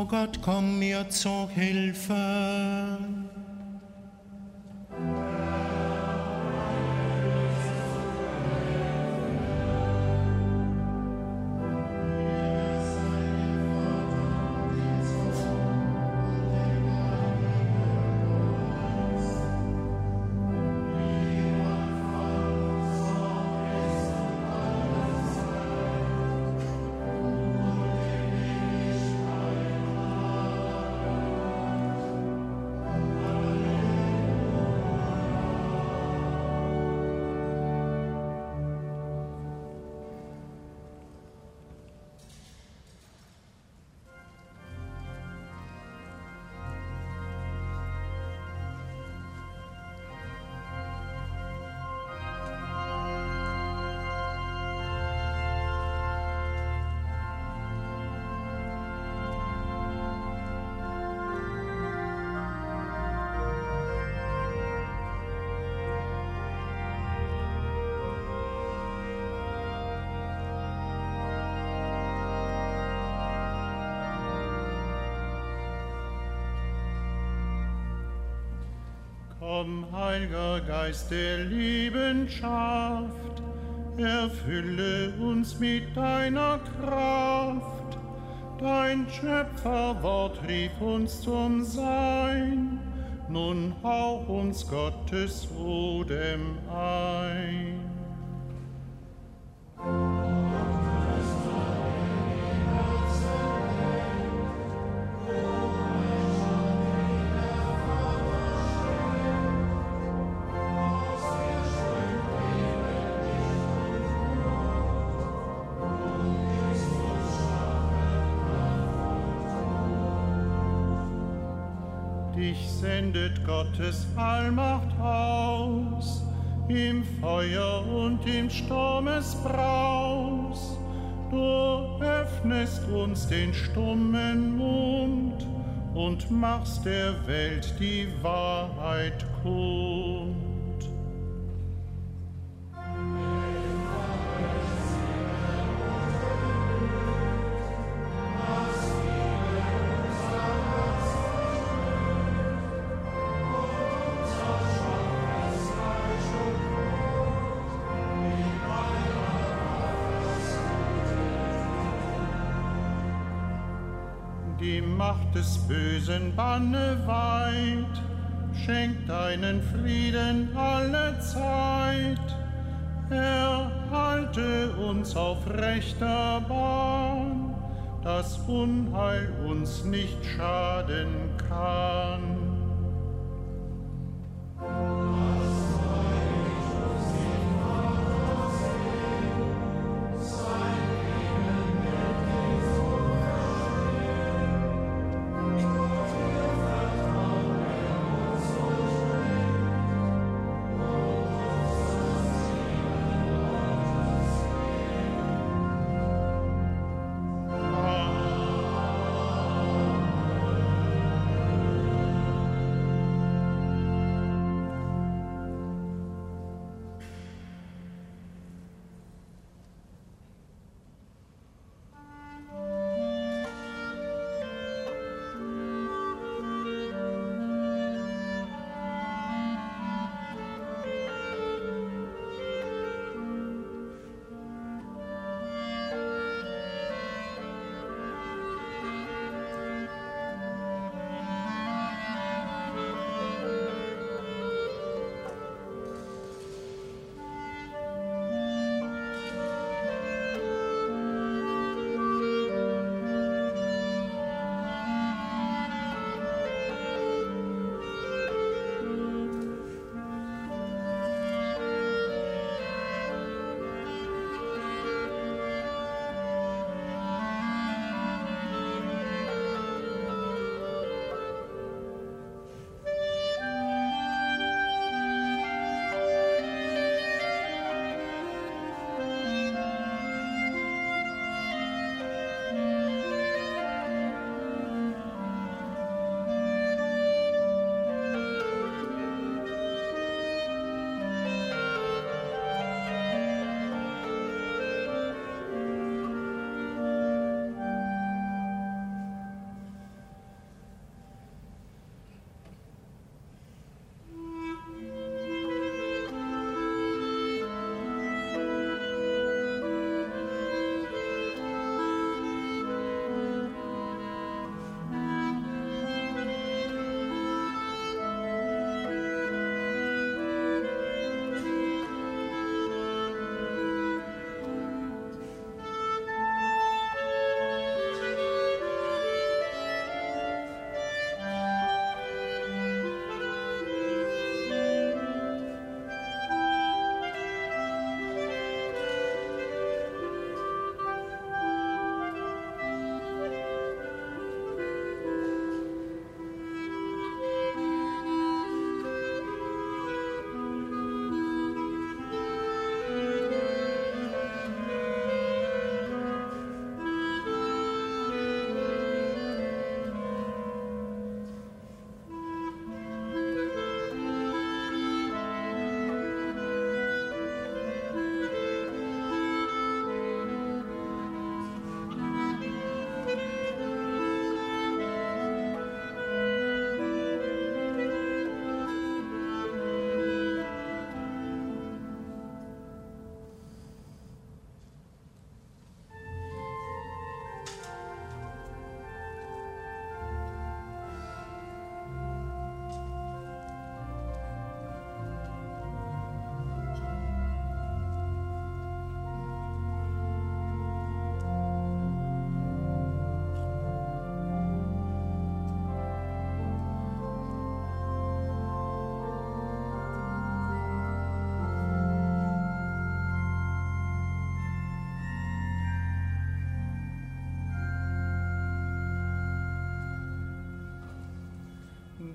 Gott, komm mir zu Hilfe. Komm, Heiliger Geist der Liebenschaft, erfülle uns mit deiner Kraft. Dein Schöpferwort rief uns zum Sein, nun hauch uns Gottes Odem ein. Dich sendet Gottes Allmacht aus, im Feuer und im Sturmesbraus. Du öffnest uns den stummen Mund und machst der Welt die Wahrheit kund. Die Macht des Bösen banne weit, schenk deinen Frieden alle Zeit. Erhalte uns auf rechter Bahn, dass Unheil uns nicht schaden kann.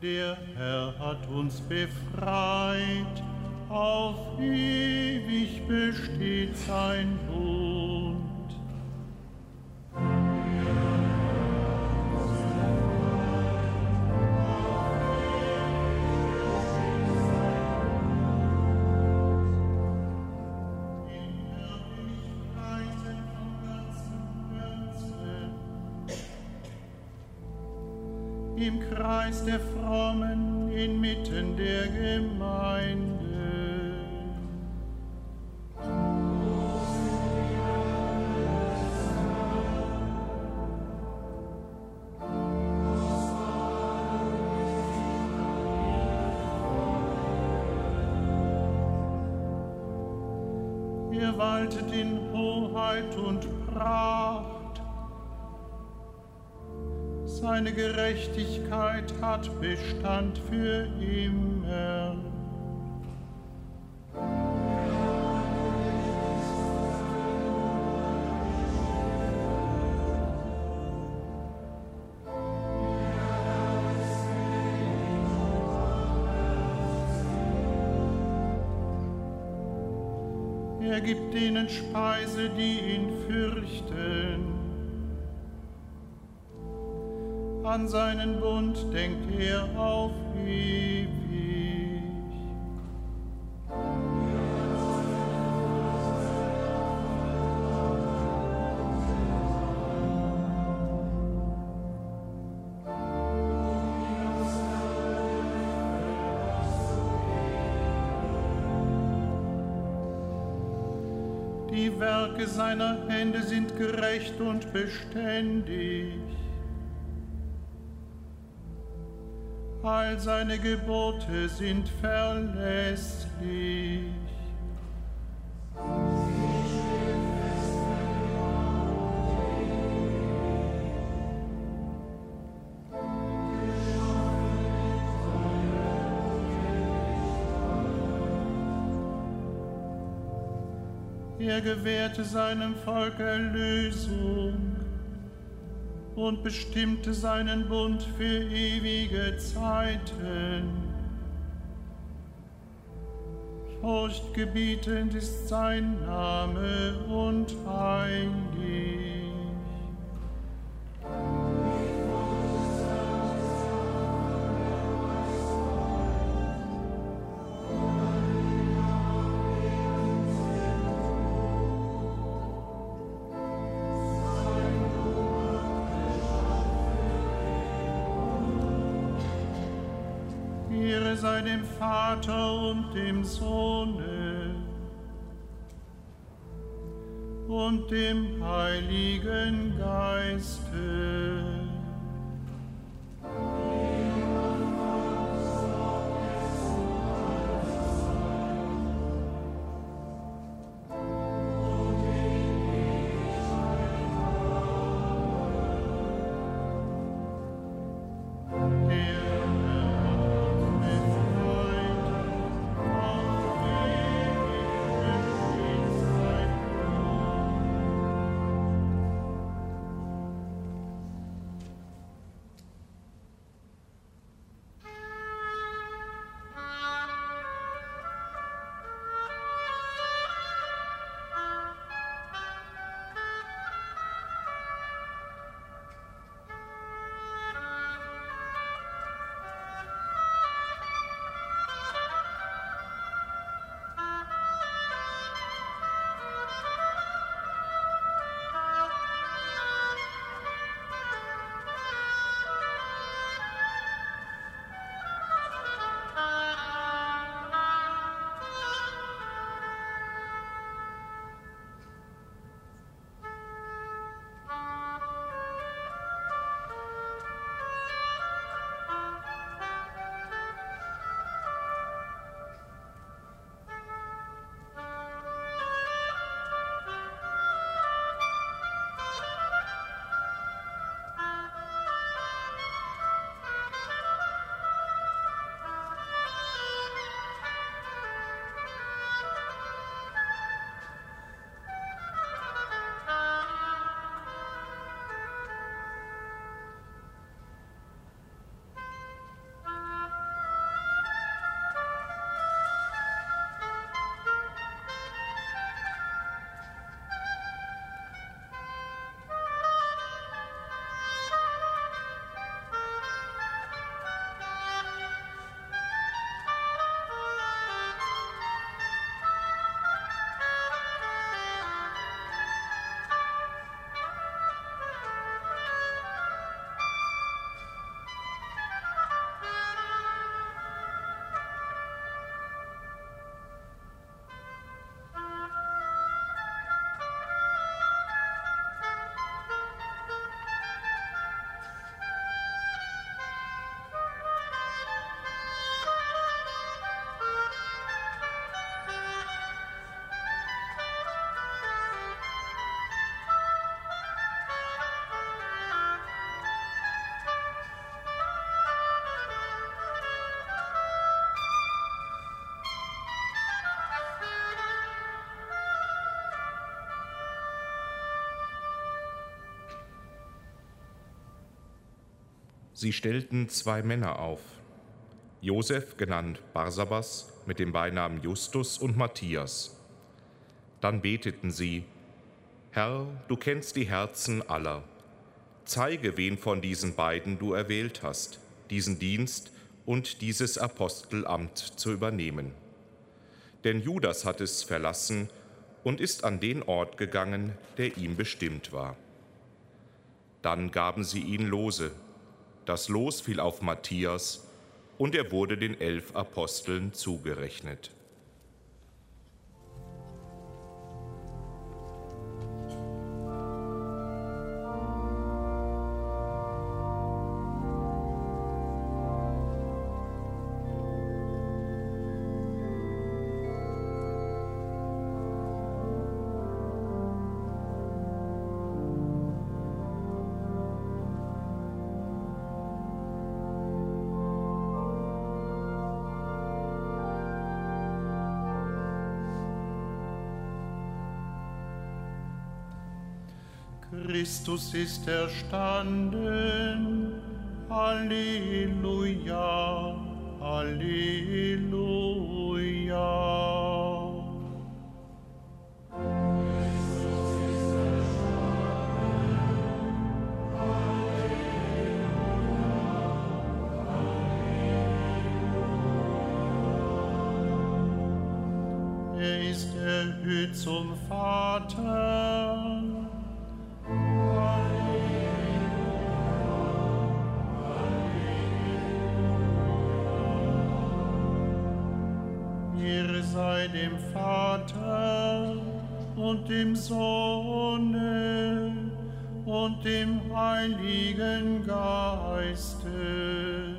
Der Herr hat uns befreit, auf ewig besteht sein Bund. Im Kreis der Frommen, inmitten der Gemeinde. Er waltet in Hoheit und Pracht. Seine Gerechtigkeit hat Bestand für immer. Er gibt denen Speise, die ihn fürchten. An seinen Bund denkt er auf ewig. Die Werke seiner Hände sind gerecht und beständig. All seine Gebote sind verlässlich. Er gewährte seinem Volk Erlösung und bestimmte seinen Bund für ewige Zeiten. Furchtgebietend ist sein Name und heilig. Ehre sei dem Vater und dem Sohne und dem Heiligen Geiste. Sie stellten 2 Männer auf, Josef, genannt Barsabas, mit dem Beinamen Justus, und Matthias. Dann beteten sie: Herr, du kennst die Herzen aller. Zeige, wen von diesen beiden du erwählt hast, diesen Dienst und dieses Apostelamt zu übernehmen. Denn Judas hat es verlassen und ist an den Ort gegangen, der ihm bestimmt war. Dann gaben sie ihn Lose. Das Los fiel auf Matthias, und er wurde den 11 Aposteln zugerechnet. Christus ist erstanden. Halleluja, Halleluja. Er ist erhöht zum Vater. Ehre sei dem Vater und dem Sohne und dem Heiligen Geiste.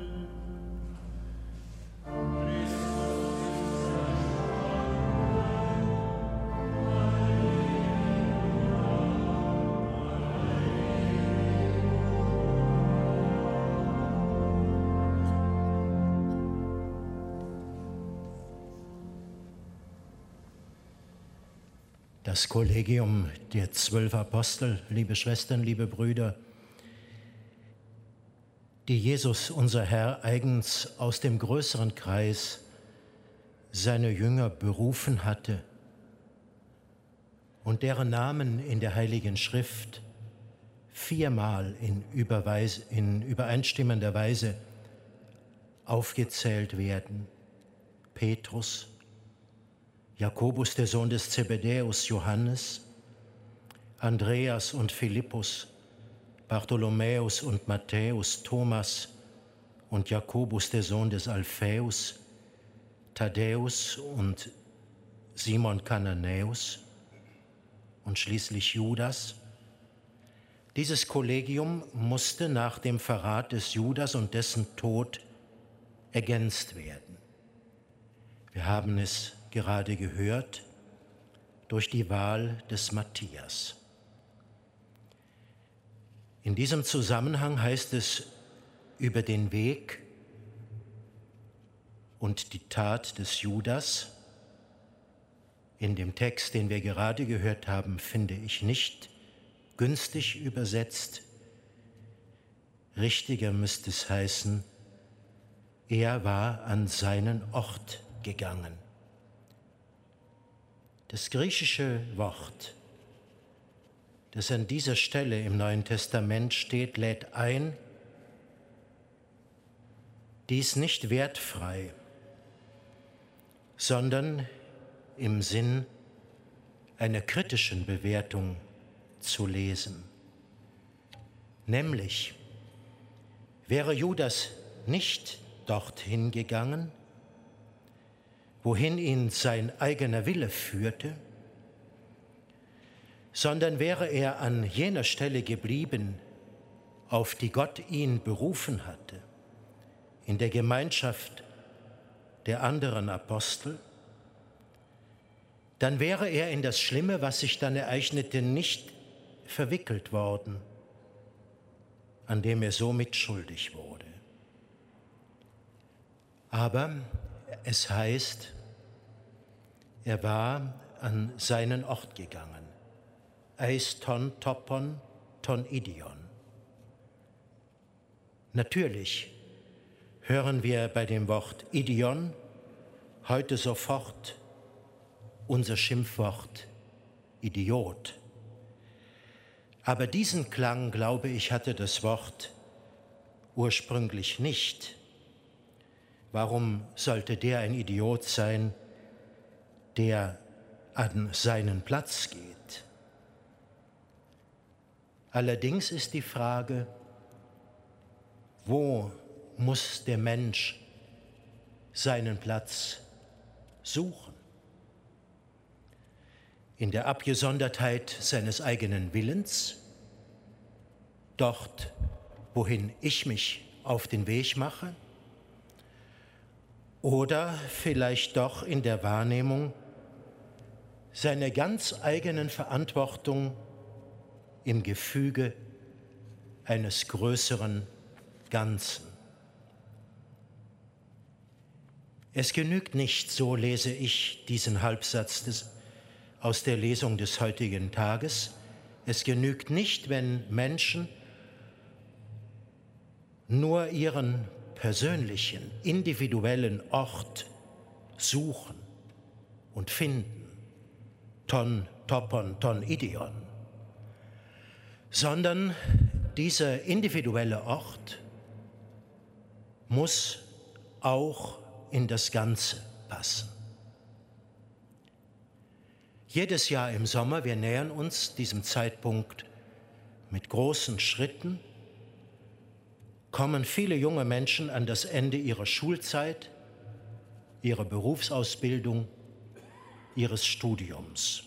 Das Kollegium der 12 Apostel, liebe Schwestern, liebe Brüder, die Jesus, unser Herr, eigens aus dem größeren Kreis seiner Jünger berufen hatte und deren Namen in der Heiligen Schrift 4-mal in übereinstimmender Weise aufgezählt werden. Petrus, Jakobus, der Sohn des Zebedäus, Johannes, Andreas und Philippus, Bartholomäus und Matthäus, Thomas und Jakobus, der Sohn des Alphaeus, Thaddäus und Simon Kananäus und schließlich Judas. Dieses Kollegium musste nach dem Verrat des Judas und dessen Tod ergänzt werden. Wir haben es gerade gehört, durch die Wahl des Matthias. In diesem Zusammenhang heißt es über den Weg und die Tat des Judas. In dem Text, den wir gerade gehört haben, finde ich nicht günstig übersetzt. Richtiger müsste es heißen, er war an seinen Ort gegangen. Das griechische Wort, das an dieser Stelle im Neuen Testament steht, lädt ein, dies nicht wertfrei, sondern im Sinn einer kritischen Bewertung zu lesen. Nämlich, wäre Judas nicht dorthin gegangen, wohin ihn sein eigener Wille führte, sondern wäre er an jener Stelle geblieben, auf die Gott ihn berufen hatte, in der Gemeinschaft der anderen Apostel, dann wäre er in das Schlimme, was sich dann ereignete, nicht verwickelt worden, an dem er so mitschuldig wurde. Aber es heißt, er war an seinen Ort gegangen. Eis ton topon ton idion. Natürlich hören wir bei dem Wort Idion heute sofort unser Schimpfwort Idiot. Aber diesen Klang, glaube ich, hatte das Wort ursprünglich nicht. Warum sollte der ein Idiot sein, der an seinen Platz geht? Allerdings ist die Frage, wo muss der Mensch seinen Platz suchen? In der Abgesondertheit seines eigenen Willens, dort, wohin ich mich auf den Weg mache, oder vielleicht doch in der Wahrnehmung seiner ganz eigenen Verantwortung im Gefüge eines größeren Ganzen. Es genügt nicht, so lese ich diesen Halbsatz aus der Lesung des heutigen Tages, es genügt nicht, wenn Menschen nur ihren persönlichen, individuellen Ort suchen und finden, ton, topon, ton, idion, sondern dieser individuelle Ort muss auch in das Ganze passen. Jedes Jahr im Sommer, wir nähern uns diesem Zeitpunkt mit großen Schritten, kommen viele junge Menschen an das Ende ihrer Schulzeit, ihrer Berufsausbildung, ihres Studiums.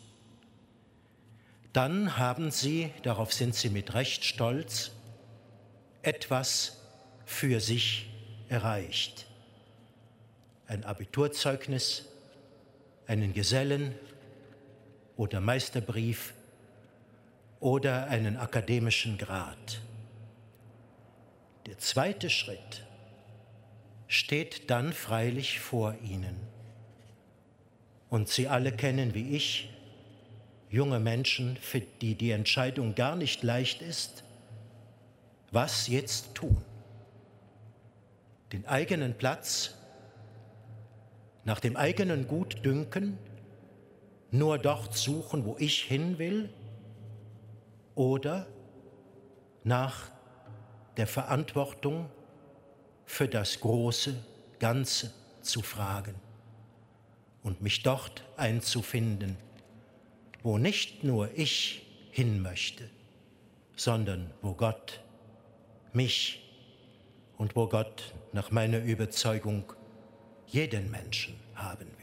Dann haben sie, darauf sind sie mit Recht stolz, etwas für sich erreicht. Ein Abiturzeugnis, einen Gesellen- oder Meisterbrief oder einen akademischen Grad. Der zweite Schritt steht dann freilich vor ihnen. Und Sie alle kennen, wie ich, junge Menschen, für die die Entscheidung gar nicht leicht ist, was jetzt tun. Den eigenen Platz nach dem eigenen Gutdünken nur dort suchen, wo ich hin will, oder nach der Verantwortung für das große Ganze zu fragen und mich dort einzufinden, wo nicht nur ich hin möchte, sondern wo Gott mich und wo Gott nach meiner Überzeugung jeden Menschen haben will.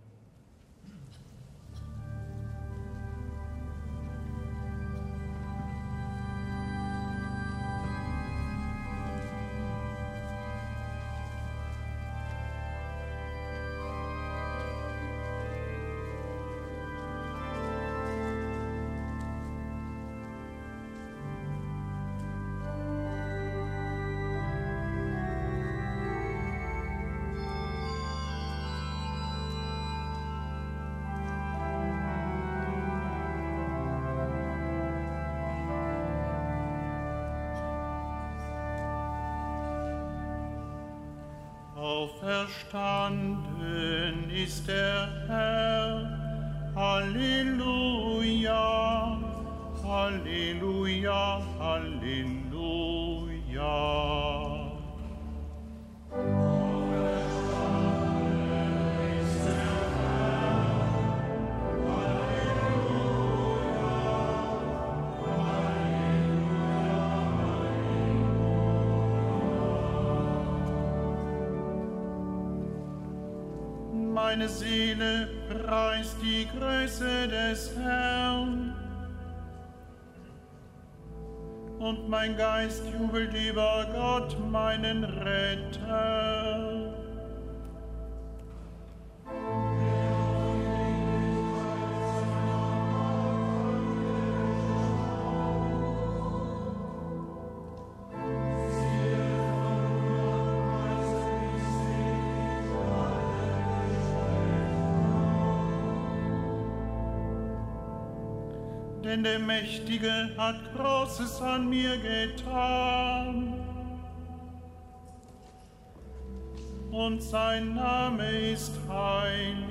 Auferstanden ist der Herr, Halleluja, Halleluja, Halleluja. Meine Seele preist die Größe des Herrn und mein Geist jubelt über Gott, meinen Retter. Denn der Mächtige hat Großes an mir getan. und sein Name ist heilig.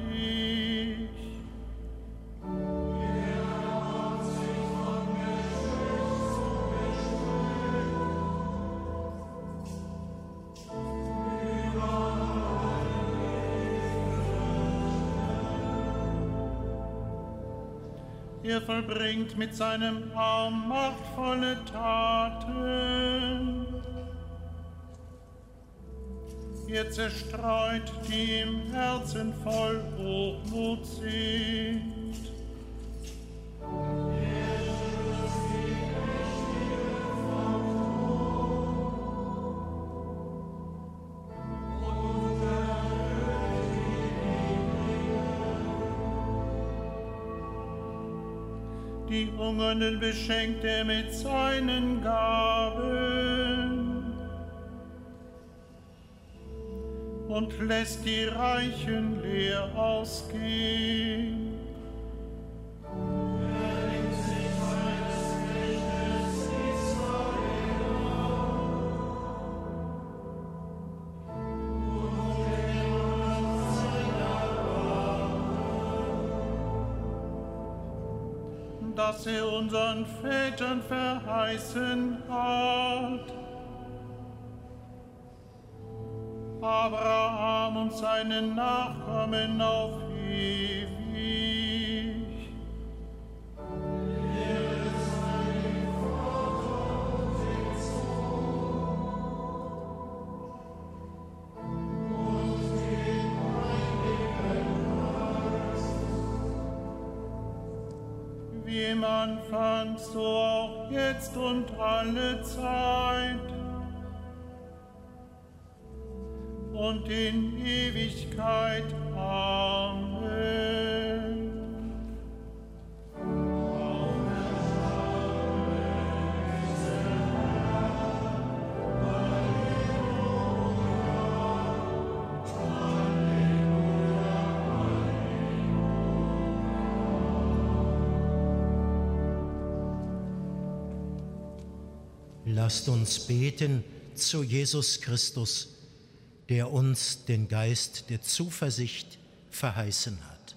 Er vollbringt mit seinem Arm machtvolle Taten. Er zerstreut, die im Herzen voll Hochmut sind. Die Hungernden beschenkt er mit seinen Gaben und lässt die Reichen leer ausgehen. Dass er unseren Vätern verheißen hat, Abraham und seinen Nachkommen auf ewig. Wie im Anfang, so auch jetzt und alle Zeit und in Ewigkeit. Amen. Lasst uns beten zu Jesus Christus, der uns den Geist der Zuversicht verheißen hat.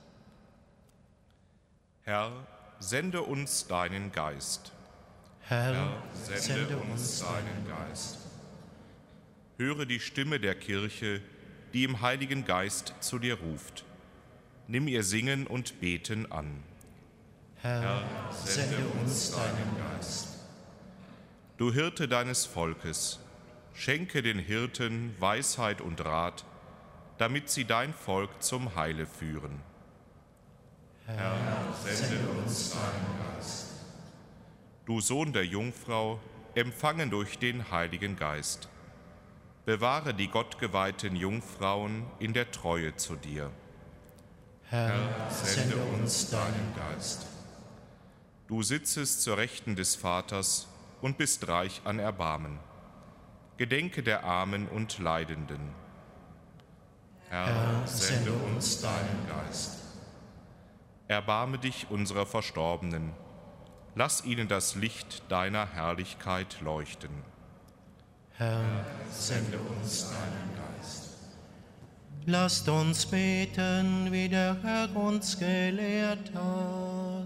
Herr, sende uns deinen Geist. Herr, Sende uns deinen Geist. Höre die Stimme der Kirche, die im Heiligen Geist zu dir ruft. Nimm ihr Singen und Beten an. Herr, sende uns deinen Geist. Du Hirte deines Volkes, schenke den Hirten Weisheit und Rat, damit sie dein Volk zum Heile führen. Herr, sende uns deinen Geist. Du Sohn der Jungfrau, empfangen durch den Heiligen Geist, bewahre die gottgeweihten Jungfrauen in der Treue zu dir. Herr, sende uns deinen Geist. Du sitzest zur Rechten des Vaters und bist reich an Erbarmen. Gedenke der Armen und Leidenden. Herr, sende uns deinen Geist. Erbarme dich unserer Verstorbenen. Lass ihnen das Licht deiner Herrlichkeit leuchten. Herr, sende uns deinen Geist. Lasst uns beten, wie der Herr uns gelehrt hat.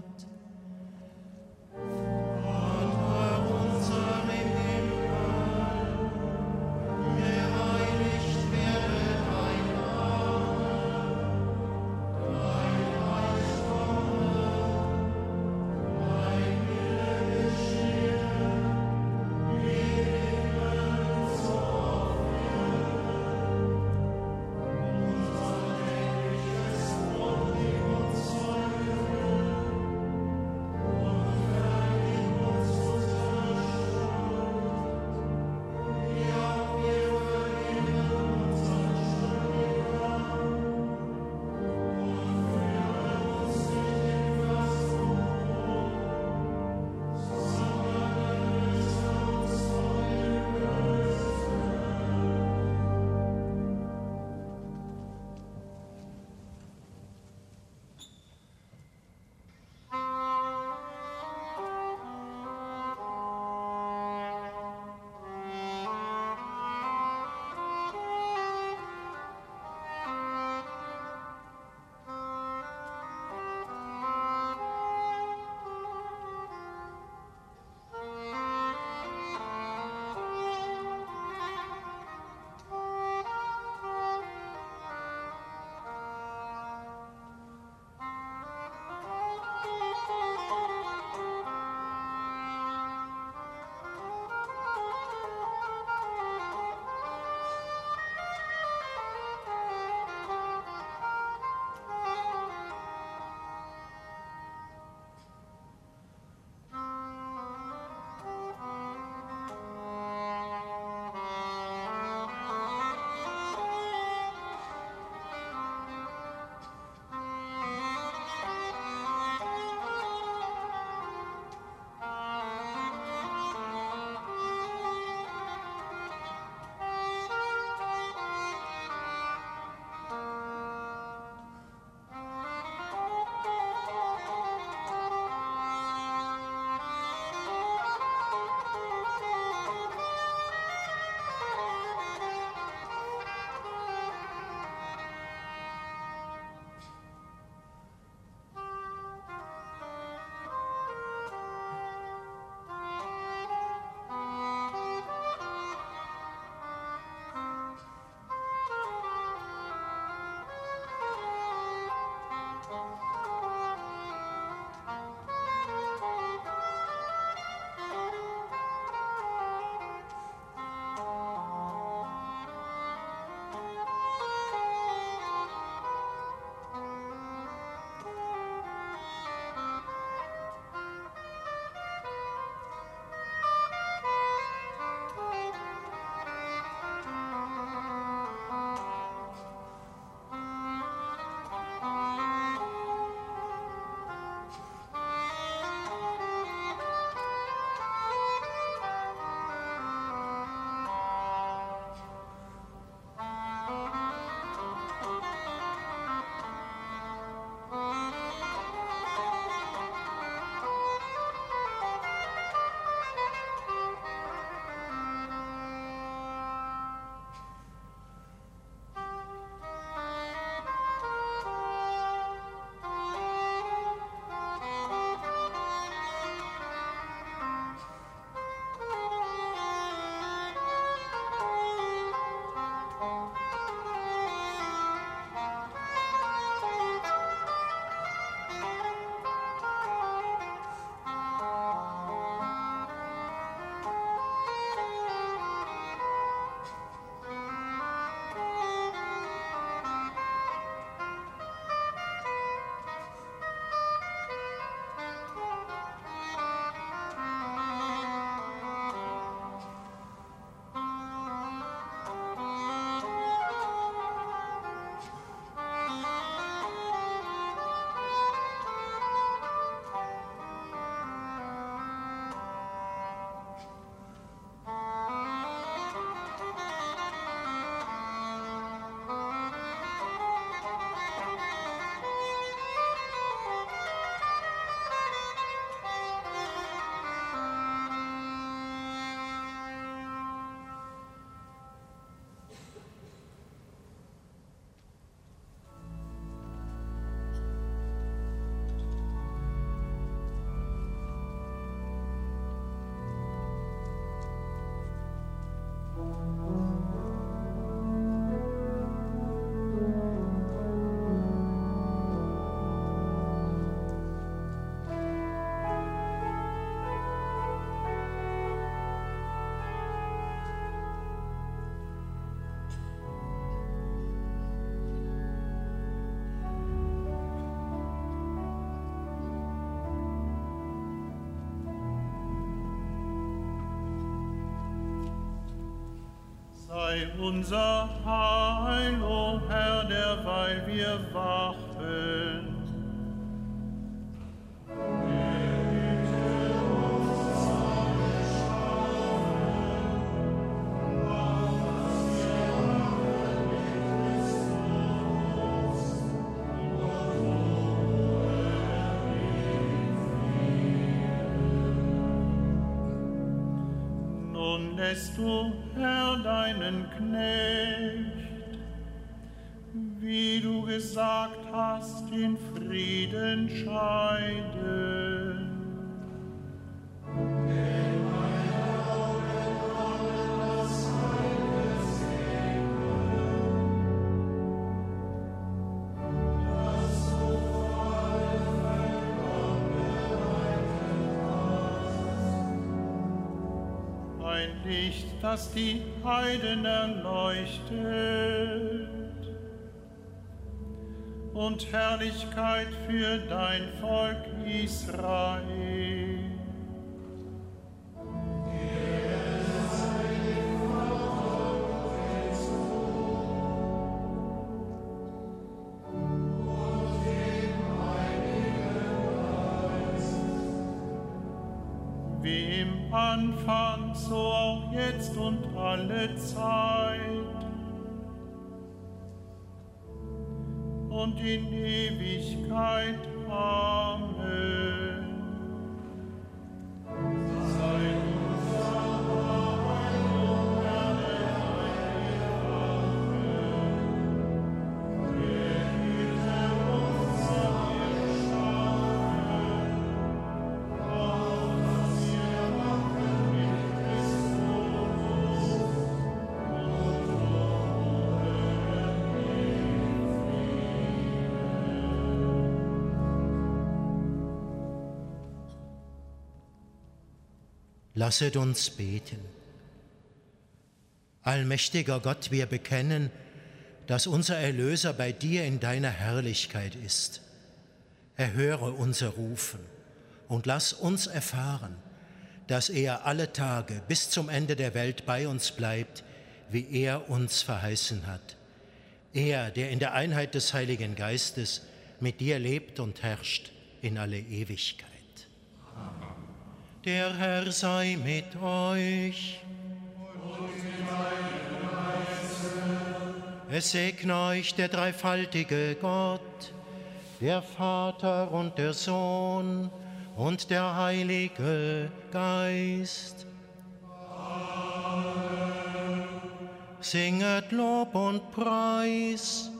Sei unser Heil, o Herr, derweil wir wachen. Lässt du, Herr, deinen Knecht, wie du gesagt hast, in Frieden scheiden. Denn meine Augen wollen das Heil sehen. Lass du Volk Gott bereiten hast. Ein Licht, das die Heiden erleuchtet und Herrlichkeit für dein Volk Israel. Wie im Anfang, so auch jetzt und alle Zeit und in Ewigkeit. Amen. Sei unser Heil, o Herr, der heilige Wache, der Hüter unser Erschaffen, auf dass wir wachen mit Christus und Lasset uns beten. Allmächtiger Gott, wir bekennen, dass unser Erlöser bei dir in deiner Herrlichkeit ist. Erhöre unser Rufen und lass uns erfahren, dass er alle Tage bis zum Ende der Welt bei uns bleibt, wie er uns verheißen hat. Er, der in der Einheit des Heiligen Geistes mit dir lebt und herrscht in alle Ewigkeit. Der Herr sei mit euch. Und mit deinem Geiste. Es segne euch der dreifaltige Gott, der Vater und der Sohn und der Heilige Geist. Amen. Singet Lob und Preis.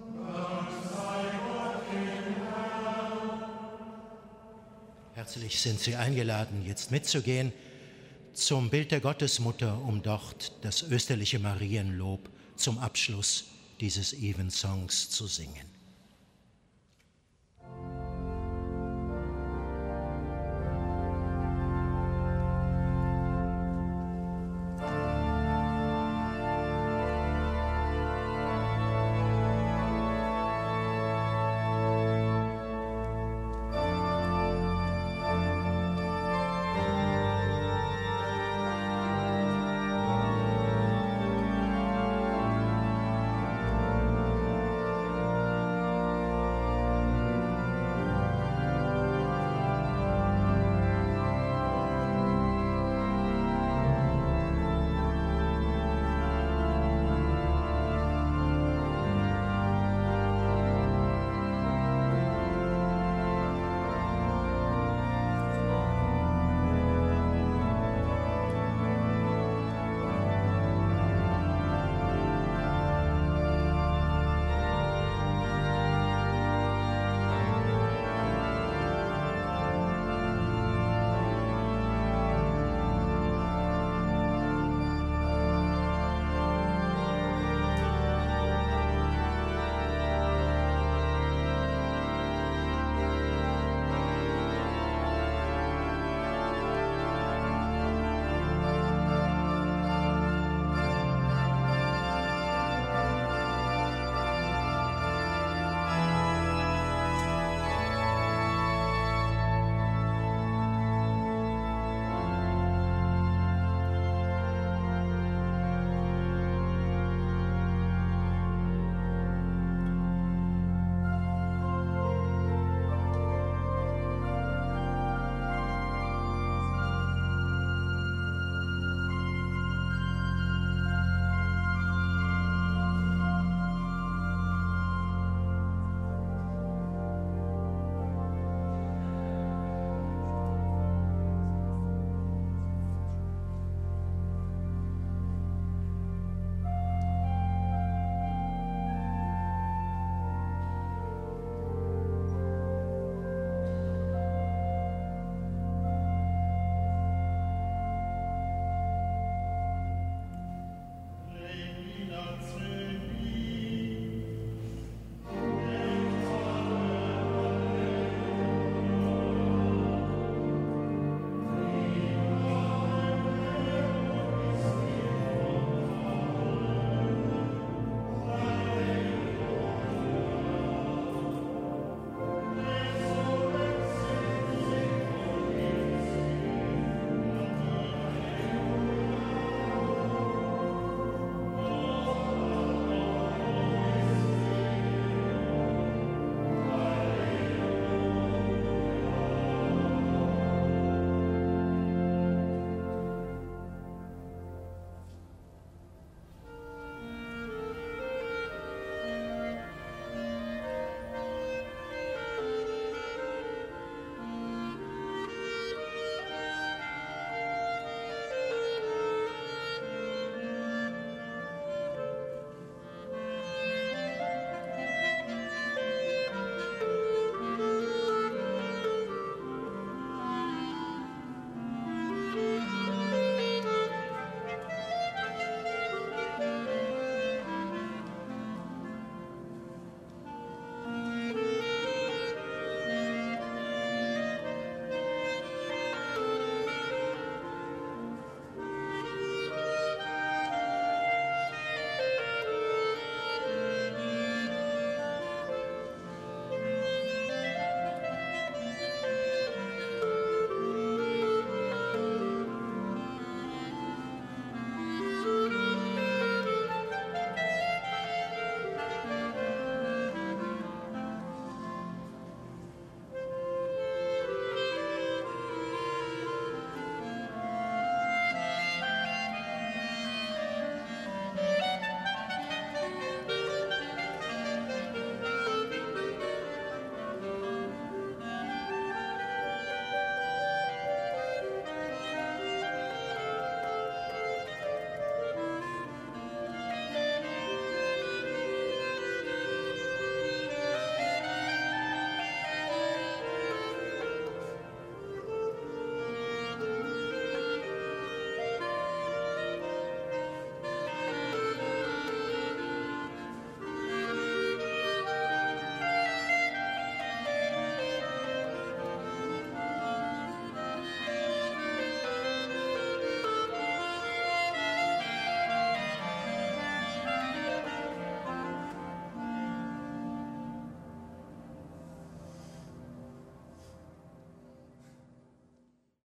Herzlich sind Sie eingeladen, jetzt mitzugehen zum Bild der Gottesmutter, um dort das österliche Marienlob zum Abschluss dieses Evensongs zu singen.